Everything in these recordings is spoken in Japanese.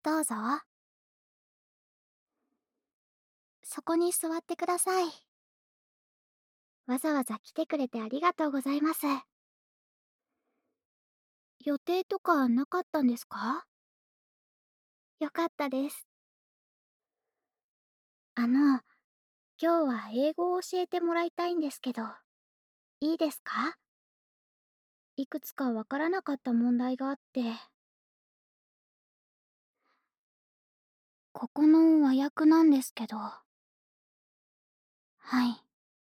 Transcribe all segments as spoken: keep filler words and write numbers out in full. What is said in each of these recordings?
どうぞ。そこに座ってください。わざわざ来てくれてありがとうございます。予定とかなかったんですか？よかったです。あの、今日は英語を教えてもらいたいんですけど、いいですか？いくつかわからなかった問題があって。ここの和訳なんですけど。はい。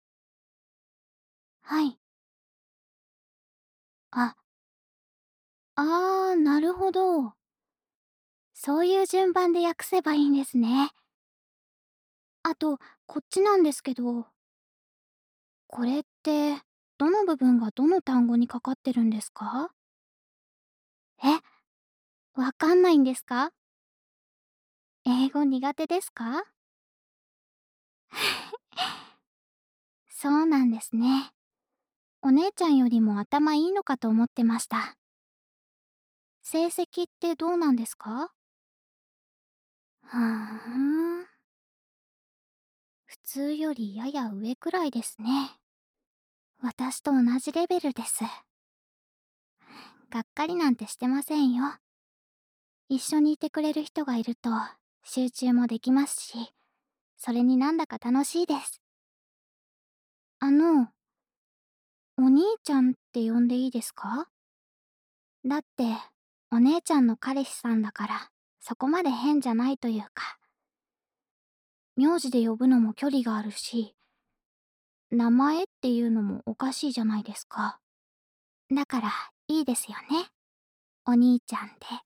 はい。あ。ああ、なるほど。そういう順番で訳せばいいんですね。あと、こっちなんですけど。これって、どの部分がどの単語にかかってるんですか？え、わかんないんですか？英語苦手ですか？そうなんですね。お姉ちゃんよりも頭いいのかと思ってました。成績ってどうなんですか？ふーん。普通よりやや上くらいですね。私と同じレベルです。がっかりなんてしてませんよ。一緒にいてくれる人がいると集中もできますし、それになんだか楽しいです。あの、お兄ちゃんって呼んでいいですか？だって、お姉ちゃんの彼氏さんだから、そこまで変じゃないというか。名字で呼ぶのも距離があるし、名前っていうのもおかしいじゃないですか。だから、いいですよね。お兄ちゃんで。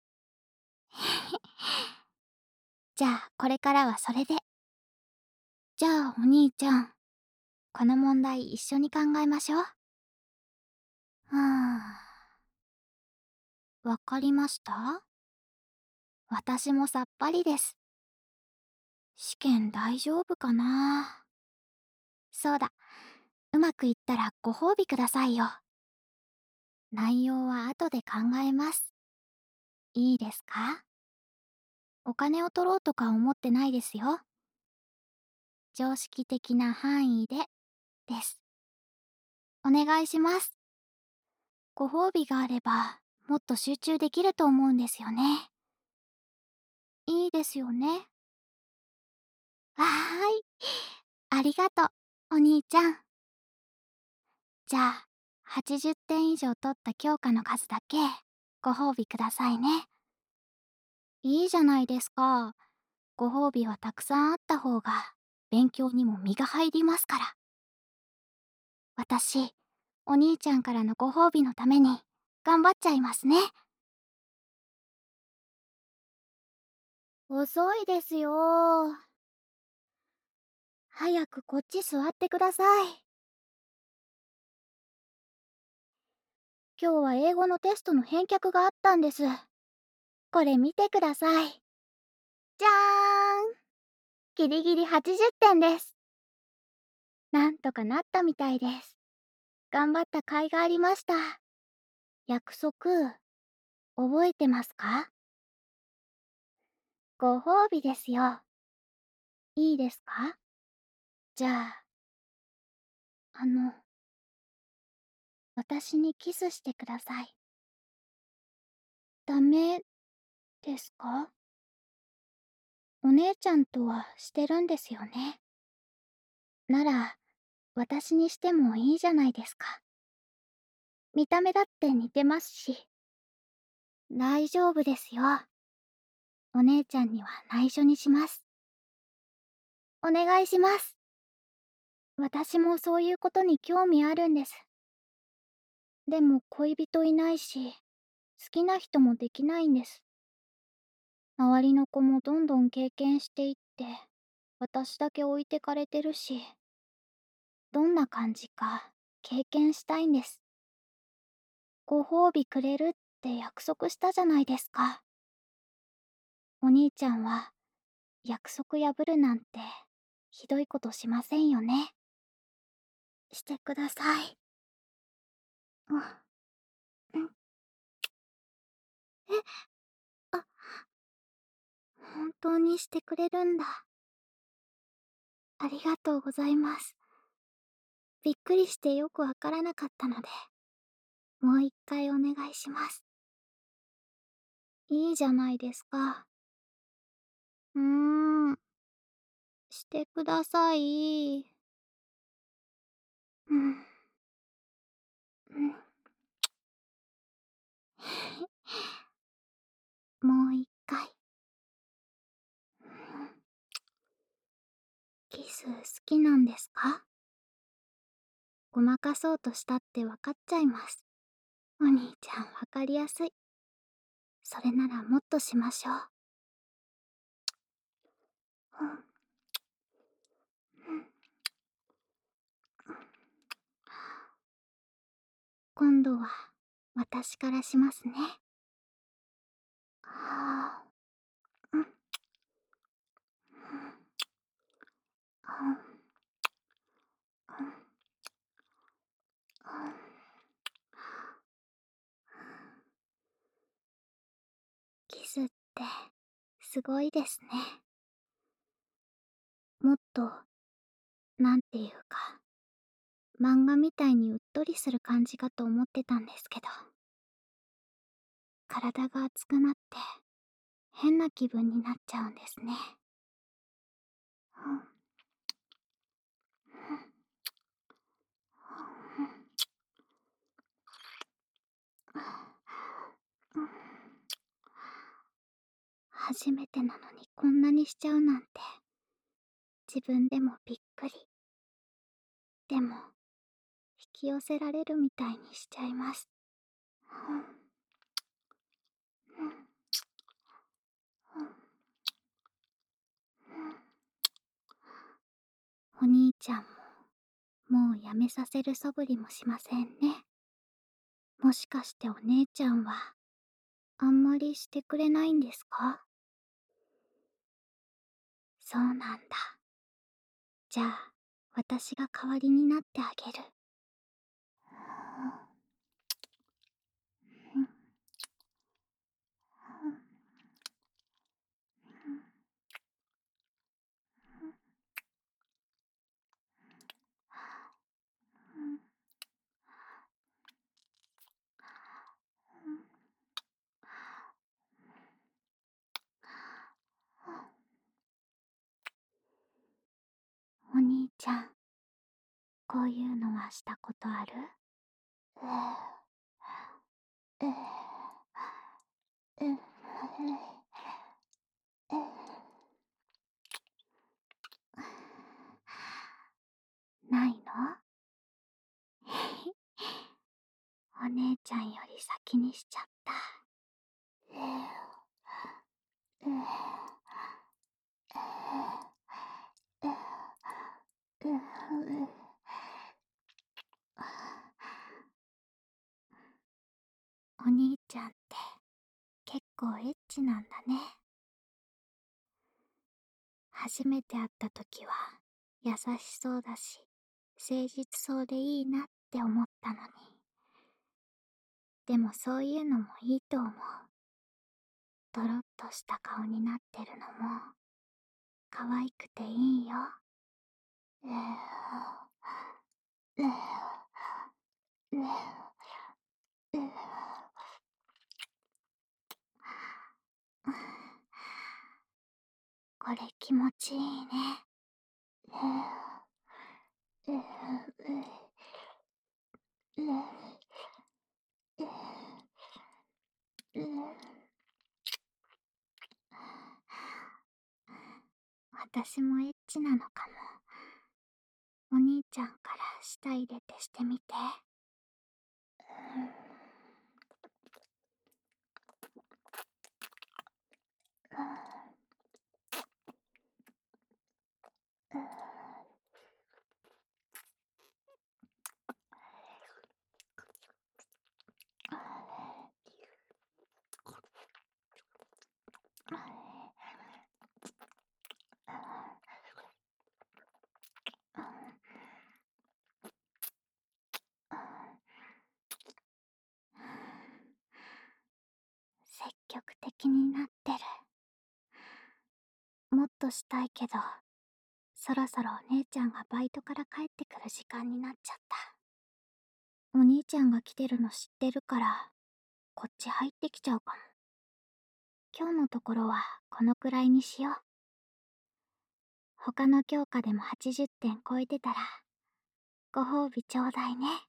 じゃあ、これからはそれで。じゃあ、お兄ちゃん。この問題一緒に考えましょう。はあ。わかりました？私もさっぱりです。試験大丈夫かな？そうだ。うまくいったらご褒美くださいよ。内容は後で考えます。いいですか？お金を取ろうとか思ってないですよ。常識的な範囲で、です。お願いします。ご褒美があれば、もっと集中できると思うんですよね。いいですよね。はーい。ありがとう、お兄ちゃん。じゃあ、はちじゅってん以上取った教科の数だけ、ご褒美くださいね。いいじゃないですか。ご褒美はたくさんあった方が、勉強にも身が入りますから。私、お兄ちゃんからのご褒美のために、頑張っちゃいますね。遅いですよ。早くこっち座ってください。今日は英語のテストの返却があったんです。これ見てください。じゃーん。ギリギリはちじゅってんです。なんとかなったみたいです。頑張った甲斐がありました。約束、覚えてますか？ご褒美ですよ。いいですか？じゃあ、あの、私にキスしてください。ダメですか？お姉ちゃんとはしてるんですよね。なら、私にしてもいいじゃないですか。見た目だって似てますし。大丈夫ですよ。お姉ちゃんには内緒にします。お願いします。私もそういうことに興味あるんです。でも恋人いないし、好きな人もできないんです。周りの子もどんどん経験していって、私だけ置いてかれてるし、どんな感じか経験したいんです。ご褒美くれるって約束したじゃないですか。お兄ちゃんは約束破るなんてひどいことしませんよね。してください。うん、うん。え、あ、 当にしてくれるんだ。ありがとうございます。びっくりしてよくわからなかったので、もう一回お願いします。いいじゃないですか。うーん、してください。うん。うん。もう一回。キス好きなんですか？ごまかそうとしたってわかっちゃいます。お兄ちゃんわかりやすい。それならもっとしましょう。うん。今度は私からしますね。はあ。うん。うん。うん。うん。キスってすごいですね。もっと、なんていうか、漫画みたいにうっとりする感じかと思ってたんですけど、体が熱くなって変な気分になっちゃうんですね。うん。初めてなのにこんなにしちゃうなんて、自分でもびっくり。でも、引き寄せられるみたいにしちゃいます。うん。うん。うん。お兄ちゃんも、もうやめさせる素振りもしませんね。もしかしてお姉ちゃんは、あんまりしてくれないんですか？そうなんだ。じゃあ、私が代わりになってあげる。うん。お兄ちゃん、こういうのはしたことある？うううないの？お姉ちゃんより先にしちゃった。お兄ちゃんって結構エッチなんだね。初めて会った時は優しそうだし誠実そうでいいなって思ったのに。でもそういうのもいいと思う。ドロッとした顔になってるのも可愛くていいよ。うううううこれ気持ちいいね。うううううう私もエッチなのかも。お兄ちゃんから舌入れてしてみて。積極的になってる。 もっとしたいけど、そろそろお姉ちゃんがバイトから帰ってくる時間になっちゃった。お兄ちゃんが来てるの知ってるから、こっち入ってきちゃうかも。今日のところはこのくらいにしよう。他の教科でもはちじゅってん超えてたら、ご褒美ちょうだいね。